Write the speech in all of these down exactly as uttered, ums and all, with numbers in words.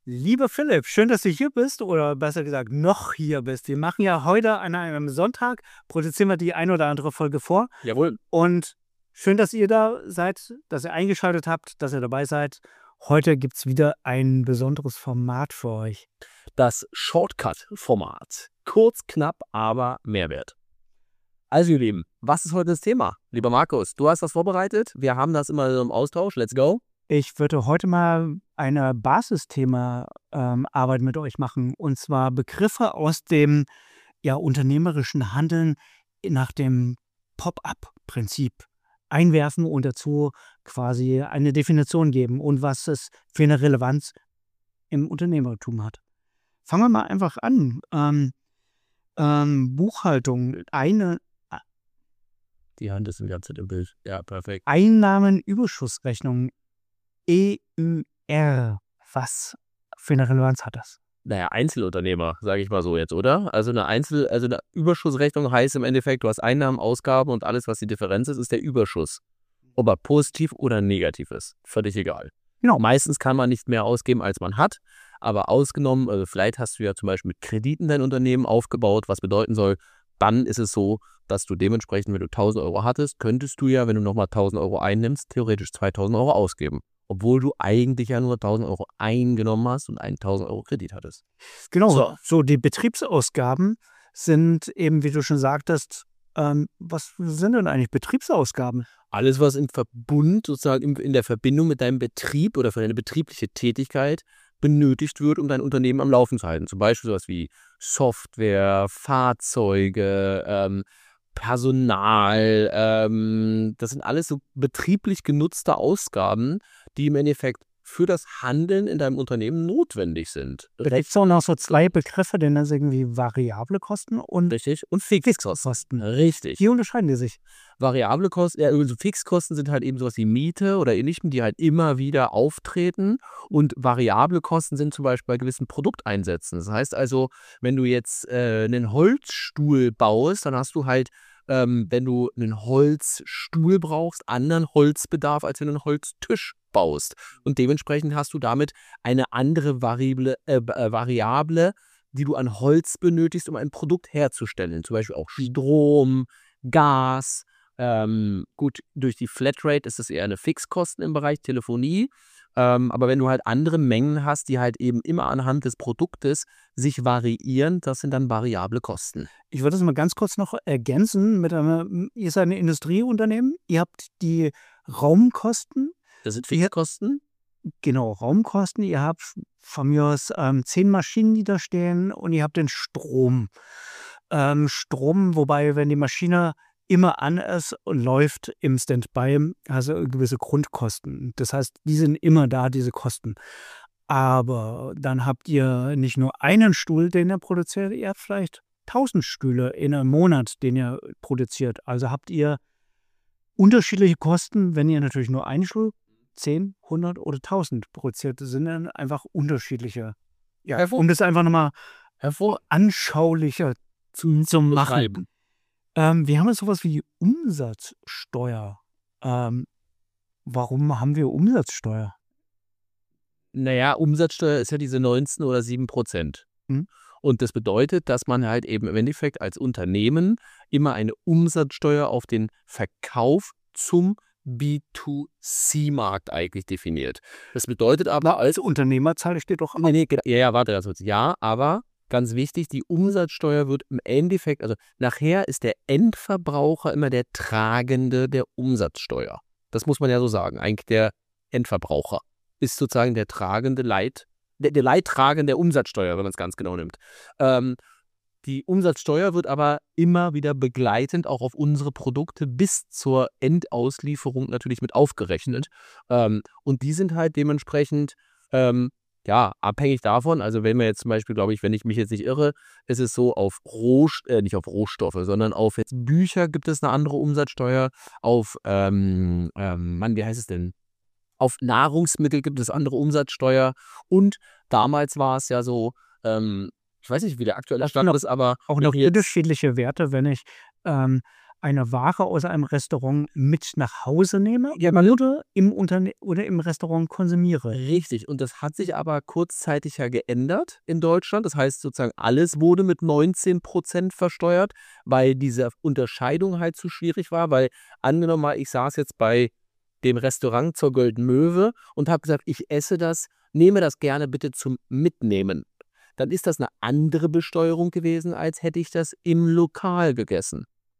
Lieber Philipp, schön, dass du hier bist oder besser gesagt noch hier bist. Wir machen ja heute an einem Sonntag, produzieren wir die ein oder andere Folge vor. Jawohl. Und schön, dass ihr da seid, dass ihr eingeschaltet habt, dass ihr dabei seid. Heute gibt es wieder ein besonderes Format für euch. Das Shortcut-Format. Kurz, knapp, aber Mehrwert. Also ihr Lieben, was ist heute das Thema? Lieber Markus, du hast das vorbereitet. Wir haben das immer im Austausch. Let's go. Ich würde heute mal eine Basisthema ähm, Arbeit mit euch machen, und zwar Begriffe aus dem ja, unternehmerischen Handeln nach dem Pop-up-Prinzip einwerfen und dazu quasi eine Definition geben und was es für eine Relevanz im Unternehmertum hat. Fangen wir mal einfach an. Ähm, ähm, Buchhaltung, eine Die Hand ist die ganze Zeit im Bild. Ja, perfekt. Einnahmenüberschussrechnung, E Ü R. Was für eine Relevanz hat das? Naja, Einzelunternehmer, sage ich mal so jetzt, oder? Also eine Einzel, also eine Überschussrechnung heißt im Endeffekt, du hast Einnahmen, Ausgaben und alles, was die Differenz ist, ist der Überschuss. Ob er positiv oder negativ ist, völlig egal. Genau. Meistens kann man nicht mehr ausgeben, als man hat, aber ausgenommen, also vielleicht hast du ja zum Beispiel mit Krediten dein Unternehmen aufgebaut, was bedeuten soll, dann ist es so, dass du dementsprechend, wenn du tausend Euro hattest, könntest du ja, wenn du nochmal tausend Euro einnimmst, theoretisch zweitausend Euro ausgeben. Obwohl du eigentlich ja nur tausend Euro eingenommen hast und einen tausend Euro Kredit hattest. Genau, So. so die Betriebsausgaben sind eben, wie du schon sagtest, ähm, was sind denn eigentlich Betriebsausgaben? Alles, was im Verbund, sozusagen in, in der Verbindung mit deinem Betrieb oder für deine betriebliche Tätigkeit benötigt wird, um dein Unternehmen am Laufen zu halten. Zum Beispiel sowas wie Software, Fahrzeuge, ähm, Personal. Ähm, das sind alles so betrieblich genutzte Ausgaben, die im Endeffekt für das Handeln in deinem Unternehmen notwendig sind. Da gibt es auch noch so zwei Begriffe, denn das irgendwie variable Kosten und Richtig. Und Fixkosten. Fixkosten. Richtig. Wie unterscheiden die sich? Variable Kosten, ja, also Fixkosten sind halt eben sowas wie Miete oder ähnlichem, die halt immer wieder auftreten. Und variable Kosten sind zum Beispiel bei gewissen Produkteinsätzen. Das heißt also, wenn du jetzt äh, einen Holzstuhl baust, dann hast du halt, ähm, wenn du einen Holzstuhl brauchst, anderen Holzbedarf, als wenn du einen Holztisch baust. Und dementsprechend hast du damit eine andere Variable, äh, äh, Variable, die du an Holz benötigst, um ein Produkt herzustellen. Zum Beispiel auch Strom, Gas. Ähm, gut, durch die Flatrate ist es eher eine Fixkosten im Bereich Telefonie. Ähm, aber wenn du halt andere Mengen hast, die halt eben immer anhand des Produktes sich variieren, das sind dann variable Kosten. Ich würde das mal ganz kurz noch ergänzen. Mit einem, ihr seid ein Industrieunternehmen, ihr habt die Raumkosten. Das sind Fixkosten. Genau, Raumkosten. Ihr habt von mir aus ähm, zehn Maschinen, die da stehen, und ihr habt den Strom. Ähm, Strom, wobei, wenn die Maschine immer an ist und läuft im Standby, also gewisse Grundkosten. Das heißt, die sind immer da, diese Kosten. Aber dann habt ihr nicht nur einen Stuhl, den ihr produziert, ihr habt vielleicht tausend Stühle in einem Monat, den ihr produziert. Also habt ihr unterschiedliche Kosten, wenn ihr natürlich nur einen Stuhl, zehn, hundert oder tausend produziert, sind dann einfach unterschiedliche. Ja, Hervor- um das einfach nochmal hervor anschaulicher zu, zu machen. beschreiben. Ähm, wir haben jetzt sowas wie Umsatzsteuer. Ähm, warum haben wir Umsatzsteuer? Naja, Umsatzsteuer ist ja diese neunzehn oder sieben Prozent. Hm. Und das bedeutet, dass man halt eben im Endeffekt als Unternehmen immer eine Umsatzsteuer auf den Verkauf zum B zwei C-Markt eigentlich definiert. Das bedeutet aber als Als Unternehmer zahle ich dir doch Nee, nee, ja, ja, warte ganz kurz. Ja, aber ganz wichtig, die Umsatzsteuer wird im Endeffekt, also nachher ist der Endverbraucher immer der Tragende der Umsatzsteuer. Das muss man ja so sagen. Eigentlich der Endverbraucher ist sozusagen der tragende Leit, der, der Leidtragende der Umsatzsteuer, wenn man es ganz genau nimmt. Ähm, die Umsatzsteuer wird aber immer wieder begleitend auch auf unsere Produkte bis zur Endauslieferung natürlich mit aufgerechnet. Ähm, und die sind halt dementsprechend ähm, ja, abhängig davon, also wenn wir jetzt zum Beispiel, glaube ich, wenn ich mich jetzt nicht irre, ist es so, auf Roh, äh, nicht auf Rohstoffe, sondern auf jetzt Bücher gibt es eine andere Umsatzsteuer, auf, ähm, ähm, Mann, wie heißt es denn? Auf Nahrungsmittel gibt es andere Umsatzsteuer und damals war es ja so, ähm, ich weiß nicht, wie der aktuelle Das Stand sind ist, aber auch noch jetzt, unterschiedliche Werte, wenn ich ähm, eine Ware aus einem Restaurant mit nach Hause nehme Ja, man- oder im, Unterne oder im Restaurant konsumiere. Richtig. Und das hat sich aber kurzzeitig ja geändert in Deutschland. Das heißt sozusagen, alles wurde mit neunzehn Prozent versteuert, weil diese Unterscheidung halt zu schwierig war. Weil angenommen mal, ich saß jetzt bei dem Restaurant zur Goldenen Möwe und habe gesagt, ich esse das, nehme das gerne bitte zum Mitnehmen. Dann ist das eine andere Besteuerung gewesen, als hätte ich das im Lokal gegessen.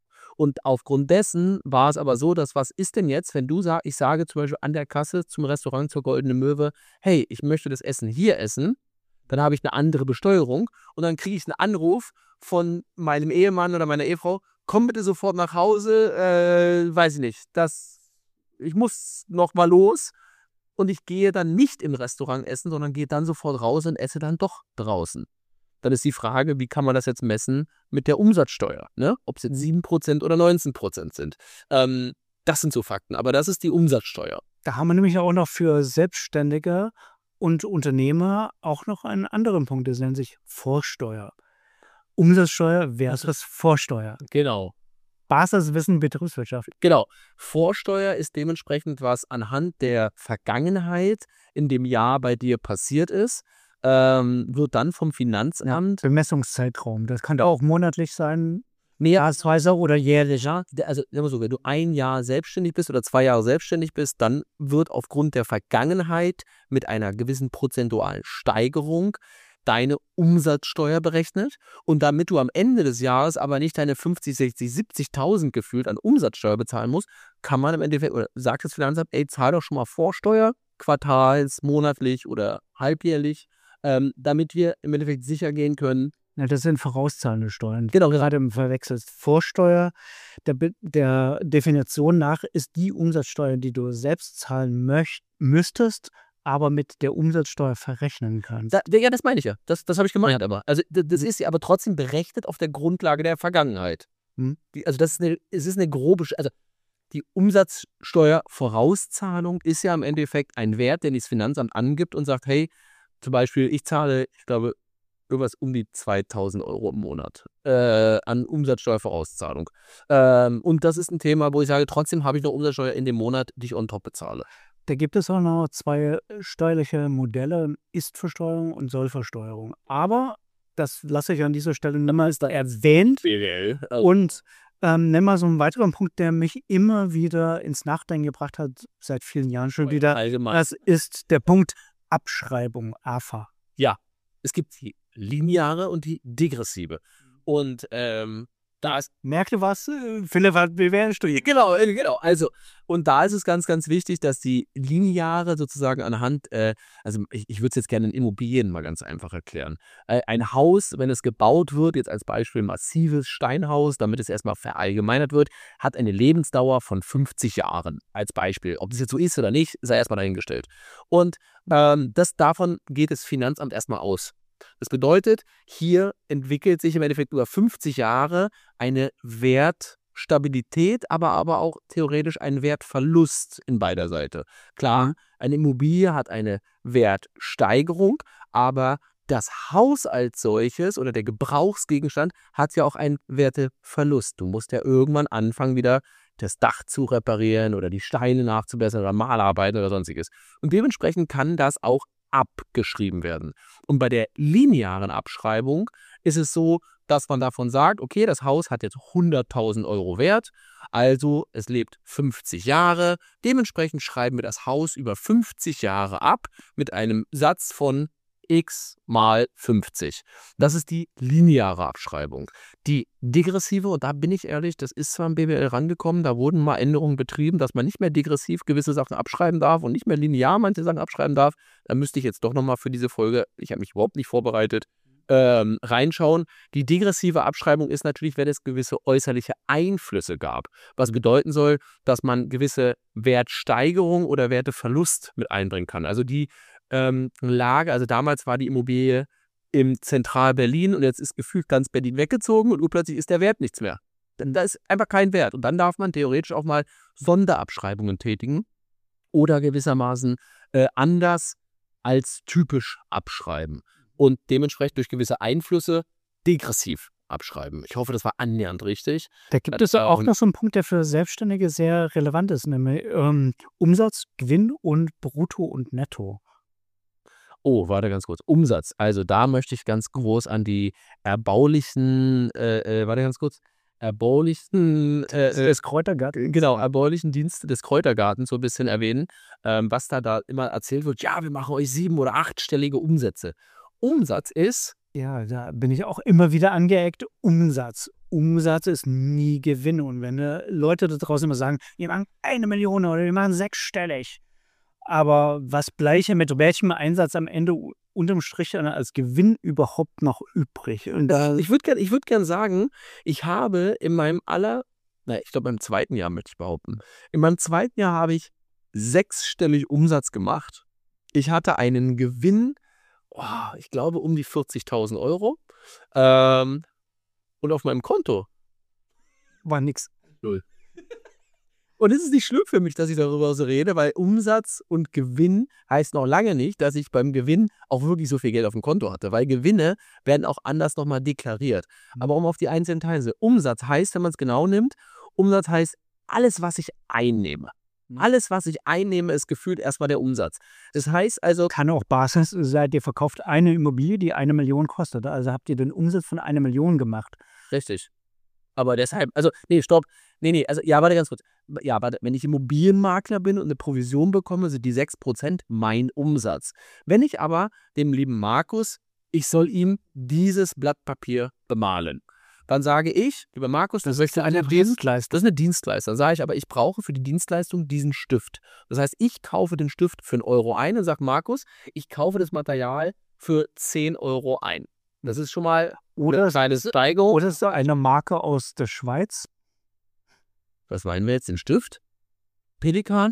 Und aufgrund dessen war es aber so, dass was ist denn jetzt, wenn du sagst, ich sage zum Beispiel an der Kasse zum Restaurant zur Goldenen Möwe, hey, ich möchte das Essen hier essen, dann habe ich eine andere Besteuerung und dann kriege ich einen Anruf von meinem Ehemann oder meiner Ehefrau, komm bitte sofort nach Hause, äh, weiß ich nicht, das, ich muss noch mal los und ich gehe dann nicht im Restaurant essen, sondern gehe dann sofort raus und esse dann doch draußen. Dann ist die Frage, wie kann man das jetzt messen mit der Umsatzsteuer, ne? Ob es jetzt sieben Prozent oder neunzehn Prozent sind. Ähm, das sind so Fakten, aber das ist die Umsatzsteuer. Da haben wir nämlich auch noch für Selbstständige und Unternehmer auch noch einen anderen Punkt, das nennt sich Vorsteuer. Umsatzsteuer versus Vorsteuer. Genau. Basiswissen Betriebswirtschaft. Genau. Vorsteuer ist dementsprechend, was anhand der Vergangenheit in dem Jahr bei dir passiert ist, ähm, wird dann vom Finanzamt. Bemessungszeitraum. Das kann auch monatlich sein, Nee, jahresweise oder jährlicher. also sagen wir so, wenn du ein Jahr selbstständig bist oder zwei Jahre selbstständig bist, dann wird aufgrund der Vergangenheit mit einer gewissen prozentualen Steigerung deine Umsatzsteuer berechnet. Und damit du am Ende des Jahres aber nicht deine fünfzig, sechzig, siebzigtausend gefühlt an Umsatzsteuer bezahlen musst, kann man im Endeffekt, oder sagt das Finanzamt, ey, zahl doch schon mal Vorsteuer, quartals, monatlich oder halbjährlich, ähm, damit wir im Endeffekt sicher gehen können. Ja, das sind vorauszahlende Steuern. Genau, Gerade im Verwechsel. Vorsteuer, der, Be- der Definition nach, ist die Umsatzsteuer, die du selbst zahlen möcht, müsstest, aber mit der Umsatzsteuer verrechnen kannst. Da, ja, das meine ich ja. Das, das habe ich gemeint aber. Also d- das ist ja aber trotzdem berechnet auf der Grundlage der Vergangenheit. Hm. Die, also das ist eine, es ist eine grobe, Sch- also die Umsatzsteuervorauszahlung ist ja im Endeffekt ein Wert, den das Finanzamt angibt und sagt, hey, zum Beispiel, ich zahle, ich glaube, irgendwas um die zweitausend Euro im Monat äh, an Umsatzsteuervorauszahlung. Ähm, und das ist ein Thema, wo ich sage, trotzdem habe ich noch Umsatzsteuer in dem Monat, die ich on top bezahle. Da gibt es auch noch zwei steuerliche Modelle, Ist-Versteuerung und Soll-Versteuerung. Aber das lasse ich an dieser Stelle niemals da erwähnt. B W L. Und ähm, nenn mal so einen weiteren Punkt, der mich immer wieder ins Nachdenken gebracht hat, seit vielen Jahren schon wieder. Allgemein. Das ist der Punkt Abschreibung, A F A. Ja, es gibt die lineare und die degressive. Und ähm, da ist, Merkt ihr was? Äh, Philipp hat B W L studiert. genau, äh, genau. Also, und da ist es ganz, ganz wichtig, dass die lineare sozusagen anhand, äh, also ich, ich würde es jetzt gerne in Immobilien mal ganz einfach erklären. Äh, ein Haus, wenn es gebaut wird, jetzt als Beispiel ein massives Steinhaus, damit es erstmal verallgemeinert wird, hat eine Lebensdauer von fünfzig Jahren als Beispiel. Ob das jetzt so ist oder nicht, sei erstmal dahingestellt. Und ähm, das, davon geht das Finanzamt erstmal aus. Das bedeutet, hier entwickelt sich im Endeffekt über fünfzig Jahre eine Wertstabilität, aber, aber auch theoretisch ein Wertverlust in beider Seite. Klar, eine Immobilie hat eine Wertsteigerung, aber das Haus als solches oder der Gebrauchsgegenstand hat ja auch einen Werteverlust. Du musst ja irgendwann anfangen, wieder das Dach zu reparieren oder die Steine nachzubessern oder Malarbeiten oder sonstiges. Und dementsprechend kann das auch abgeschrieben werden. Und bei der linearen Abschreibung ist es so, dass man davon sagt, okay, das Haus hat jetzt hunderttausend Euro Wert, also es lebt fünfzig Jahre, dementsprechend schreiben wir das Haus über fünfzig Jahre ab mit einem Satz von x mal fünfzig. Das ist die lineare Abschreibung. Die degressive, und da bin ich ehrlich, das ist zwar im B W L rangekommen, da wurden mal Änderungen betrieben, dass man nicht mehr degressiv gewisse Sachen abschreiben darf und nicht mehr linear manche Sachen abschreiben darf. Da müsste ich jetzt doch nochmal für diese Folge, ich habe mich überhaupt nicht vorbereitet, ähm, reinschauen. Die degressive Abschreibung ist natürlich, wenn es gewisse äußerliche Einflüsse gab, was bedeuten soll, dass man gewisse Wertsteigerung oder Werteverlust mit einbringen kann. Also die ähm, Lage, also damals war die Immobilie im Zentral-Berlin und jetzt ist gefühlt ganz Berlin weggezogen und urplötzlich ist der Wert nichts mehr. Denn da ist einfach kein Wert. Und dann darf man theoretisch auch mal Sonderabschreibungen tätigen oder gewissermaßen äh, anders als typisch abschreiben. Und dementsprechend durch gewisse Einflüsse degressiv abschreiben. Ich hoffe, das war annähernd richtig. Da gibt es auch noch so einen Punkt, der für Selbstständige sehr relevant ist, nämlich ähm, Umsatz, Gewinn und Brutto und Netto. Oh, warte ganz kurz. Umsatz. Also da möchte ich ganz groß an die erbaulichen, äh, äh, warte ganz kurz, erbaulichen, äh, äh, des Kräutergartens. genau, erbaulichen Dienste des Kräutergartens so ein bisschen erwähnen, ähm, was da, da immer erzählt wird. Ja, wir machen euch sieben- oder achtstellige Umsätze. Umsatz ist, Ja, da bin ich auch immer wieder angeeckt. Umsatz. Umsatz ist nie Gewinn. Und wenn äh, Leute da draußen immer sagen, wir machen eine Million oder wir machen sechsstellig. Aber was bleiche mit welchem Einsatz am Ende u- unterm Strich dann als Gewinn überhaupt noch übrig? Und da, ich würde gern, ich würd gern sagen, ich habe in meinem aller, na, ich glaube, im zweiten Jahr möchte ich behaupten, in meinem zweiten Jahr habe ich sechsstellig Umsatz gemacht. Ich hatte einen Gewinn, oh, ich glaube, um die vierzigtausend Euro. Ähm, und auf meinem Konto war nix. null. Und es ist nicht schlimm für mich, dass ich darüber so rede, weil Umsatz und Gewinn heißt noch lange nicht, dass ich beim Gewinn auch wirklich so viel Geld auf dem Konto hatte, weil Gewinne werden auch anders nochmal deklariert. Aber um auf die einzelnen Teile, Umsatz heißt, wenn man es genau nimmt, Umsatz heißt alles, was ich einnehme. Alles, was ich einnehme, ist gefühlt erstmal der Umsatz. Das heißt also, Kann auch Basis sein, ihr verkauft eine Immobilie, die eine Million kostet. Also habt ihr den Umsatz von einer Million gemacht. richtig. Aber deshalb, also, nee, stopp. Nee, nee, also, ja, warte ganz kurz. Ja, warte, wenn ich Immobilienmakler bin und eine Provision bekomme, sind die sechs Prozent mein Umsatz. Wenn ich aber dem lieben Markus, ich soll ihm dieses Blatt Papier bemalen, dann sage ich, lieber Markus, das, Das ist eine das Dienstleistung. ist eine Dienstleistung. Dann sage ich aber, ich brauche für die Dienstleistung diesen Stift. Das heißt, ich kaufe den Stift für einen Euro ein und sage, Markus, ich kaufe das Material für zehn Euro ein. Das ist schon mal Oder eine es- kleine Steigerung. Oder ist da eine Marke aus der Schweiz? Was meinen wir jetzt? Den Stift? Pelikan?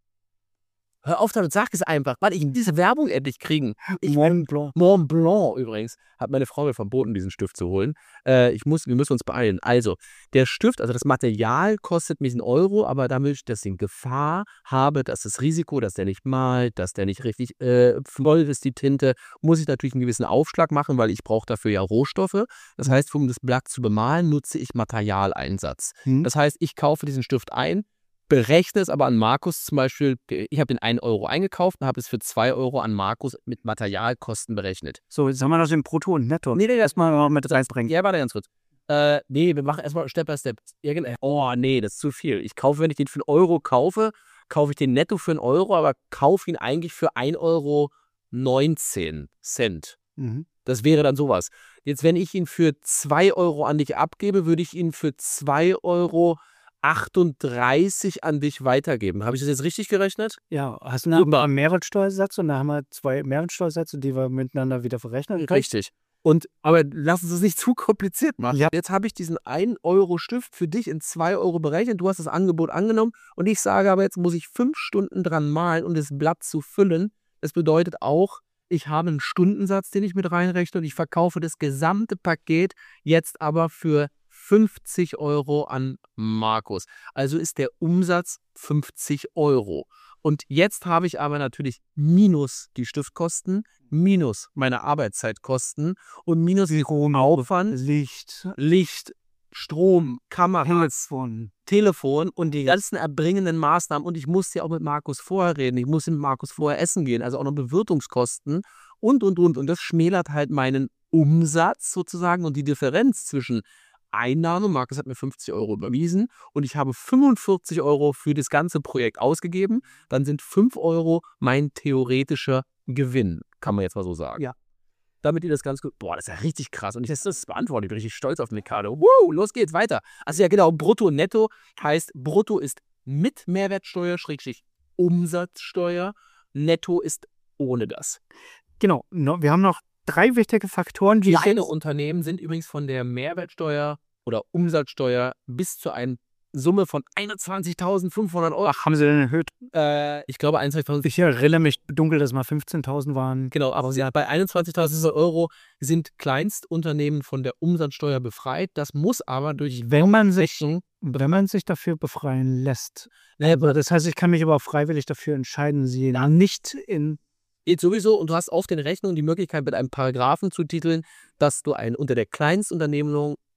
Hör auf damit, sag es einfach. Warte, ich will diese Werbung endlich kriegen. Ich, Mont Blanc. Mont Blanc übrigens, hat meine Frau mir verboten, diesen Stift zu holen. Äh, ich muss, wir müssen uns beeilen. Also, der Stift, also das Material kostet mich einen Euro, aber damit ich das in Gefahr habe, dass das Risiko, dass der nicht malt, dass der nicht richtig äh, voll ist, die Tinte, muss ich natürlich einen gewissen Aufschlag machen, weil ich brauche dafür ja Rohstoffe. Das heißt, um das Blatt zu bemalen, nutze ich Materialeinsatz. Hm? Das heißt, ich kaufe diesen Stift ein, berechne es aber an Markus zum Beispiel, ich habe den einen Euro eingekauft und habe es für zwei Euro an Markus mit Materialkosten berechnet. So, jetzt haben wir noch den Brutto und Netto. Nee, nee, das, Erstmal noch mit reinbringen. ja, warte ganz kurz. Äh, nee, wir machen erstmal Step by Step. Irgend- Oh, nee, das ist zu viel. Ich kaufe, wenn ich den für einen Euro kaufe, kaufe ich den netto für einen Euro, aber kaufe ihn eigentlich für ein Euro neunzehn Cent. Mhm. Das wäre dann sowas. Jetzt, wenn ich ihn für zwei Euro an dich abgebe, würde ich ihn für zwei Euro achtunddreißig an dich weitergeben. Habe ich das jetzt richtig gerechnet? Ja, hast du einen Super. Mehrwertsteuersatz und da haben wir zwei Mehrwertsteuersätze, die wir miteinander wieder verrechnen können. Richtig. Und, aber lass uns das nicht zu kompliziert machen. Ja. Jetzt habe ich diesen ein Euro Stift für dich in zwei Euro berechnet. Du hast das Angebot angenommen und ich sage aber, jetzt muss ich fünf Stunden dran malen, um das Blatt zu füllen. Das bedeutet auch, ich habe einen Stundensatz, den ich mit reinrechne und ich verkaufe das gesamte Paket jetzt aber für fünfzig Euro an Markus. Also ist der Umsatz fünfzig Euro. Und jetzt habe ich aber natürlich minus die Stiftkosten, minus meine Arbeitszeitkosten und minus den Aufwand, Licht, Licht, Strom, Kameras, Telefon. Telefon und die ganzen erbringenden Maßnahmen. Und ich muss ja auch mit Markus vorher reden. Ich muss mit Markus vorher essen gehen. Also auch noch Bewirtungskosten und, und, und. Und das schmälert halt meinen Umsatz sozusagen und die Differenz zwischen Einnahme. Markus hat mir fünfzig Euro überwiesen und ich habe fünfundvierzig Euro für das ganze Projekt ausgegeben. Dann sind fünf Euro mein theoretischer Gewinn, kann man jetzt mal so sagen. Ja. Damit ihr das ganz gut. Boah, das ist ja richtig krass. Und ich das, das beantwortet. Ich bin richtig stolz auf Mikado. Wow, los geht's weiter. Also ja, genau, Brutto und Netto heißt, Brutto ist mit Mehrwertsteuer, Schrägstrich Umsatzsteuer. Netto ist ohne das. Genau, no, wir haben noch drei wichtige Faktoren, die Kleine Unternehmen sind übrigens von der Mehrwertsteuer oder Umsatzsteuer bis zu einer Summe von einundzwanzigtausendfünfhundert Euro. Ach, haben sie denn erhöht? Äh, ich glaube einundzwanzigtausend. Ich erinnere mich dunkel, dass mal fünfzehntausend waren. Genau, aber ja, bei einundzwanzigtausend Euro sind Kleinstunternehmen von der Umsatzsteuer befreit. Das muss aber durch Wenn man sich, wenn man sich dafür befreien lässt. Aber das heißt, ich kann mich aber auch freiwillig dafür entscheiden, sie nicht in. Geht sowieso und du hast auf den Rechnungen die Möglichkeit, mit einem Paragraphen zu titeln, dass du ein unter der Kleinstunternehmung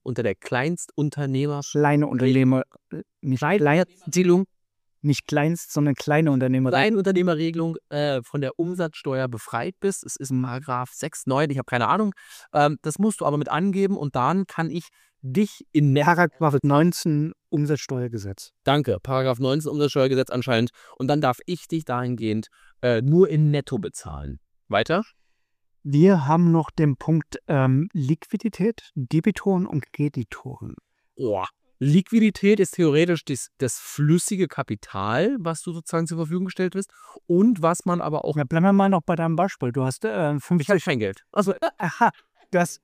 unter der Kleinstunternehmer Kleine Unternehmer, äh, nicht, klein, Regelung, nicht kleinst, sondern kleine Unternehmer. Kleinunternehmerregelung äh, von der Umsatzsteuer befreit bist. Es ist Paragraph sechs, neun, ich habe keine Ahnung. Ähm, das musst du aber mit angeben und dann kann ich dich in Netto. Paragraph neunzehn Umsatzsteuergesetz. Danke, Paragraph neunzehn Umsatzsteuergesetz anscheinend. Und dann darf ich dich dahingehend äh, nur in Netto bezahlen. Weiter? Wir haben noch den Punkt ähm, Liquidität, Debitoren und Kreditoren. Oh. Liquidität ist theoretisch das, das flüssige Kapital, was du sozusagen zur Verfügung gestellt wirst und was man aber auch. Ja, bleiben wir mal noch bei deinem Beispiel. Du hast äh, fünfzig. Ich habe kein Geld. Also, aha, du hast,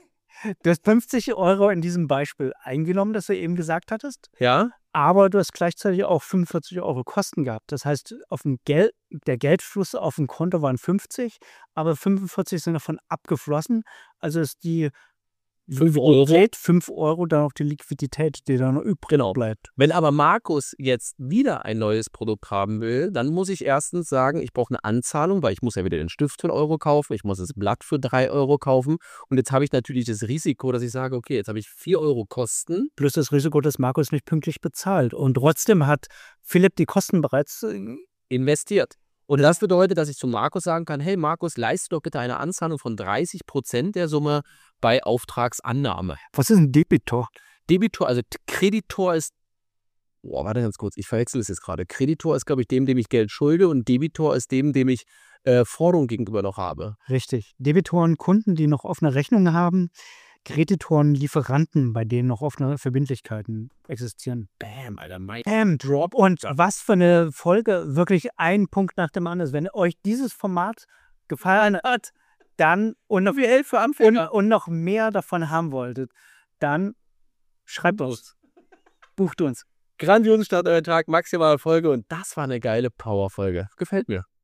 du hast fünfzig Euro in diesem Beispiel eingenommen, das du eben gesagt hattest. Ja. Aber du hast gleichzeitig auch fünfundvierzig Euro Kosten gehabt. Das heißt, auf dem Geld, der Geldfluss auf dem Konto waren fünfzig, aber fünfundvierzig sind davon abgeflossen. Also ist die fünf Euro. fünf Euro dann auf die Liquidität, die dann übrig Genau. bleibt. Wenn aber Markus jetzt wieder ein neues Produkt haben will, dann muss ich erstens sagen, ich brauche eine Anzahlung, weil ich muss ja wieder den Stift für einen Euro kaufen, ich muss das Blatt für drei Euro kaufen und jetzt habe ich natürlich das Risiko, dass ich sage, okay, jetzt habe ich vier Euro Kosten. Plus das Risiko, dass Markus nicht pünktlich bezahlt. Und trotzdem hat Philipp die Kosten bereits äh, investiert. Und das bedeutet, dass ich zu Markus sagen kann, hey Markus, leiste doch bitte eine Anzahlung von dreißig Prozent der Summe bei Auftragsannahme. Was ist ein Debitor? Debitor, also Kreditor ist, boah, warte ganz kurz, ich verwechsel es jetzt gerade. Kreditor ist, glaube ich, dem, dem ich Geld schulde und Debitor ist dem, dem ich äh, Forderung gegenüber noch habe. Richtig. Debitoren Kunden, die noch offene Rechnungen haben. Kreditoren Lieferanten, bei denen noch offene Verbindlichkeiten existieren. Bam, Alter, mein Bam, Drop. Und was für eine Folge, wirklich ein Punkt nach dem anderen. Wenn euch dieses Format gefallen hat, dann und noch, für und, und noch mehr davon haben wolltet, dann schreibt uns. Bucht uns. Grandiosen Start euren Tag, maximale Folge und das war eine geile Power-Folge. Gefällt mir.